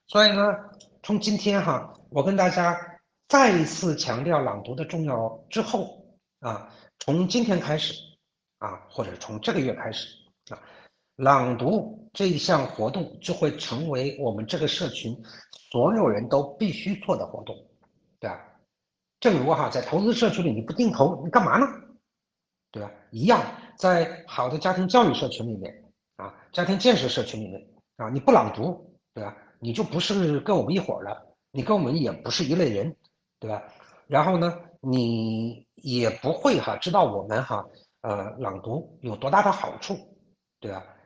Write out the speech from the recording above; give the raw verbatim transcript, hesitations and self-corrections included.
所以呢，从今天哈，我跟大家再一次强调朗读的重要之后啊，从今天开始啊，或者从这个月开始啊，朗读这一项活动就会成为我们这个社群所有人都必须做的活动，对吧？正如哈，在投资社区里你不定投，你干嘛呢？对吧？一样，在好的家庭教育社群里面啊，家庭建设社群里面啊，你不朗读，对吧？你就不是跟我们一伙了，你跟我们也不是一类人，对吧？然后呢，你也不会哈知道我们哈呃朗读有多大的好处，对吧？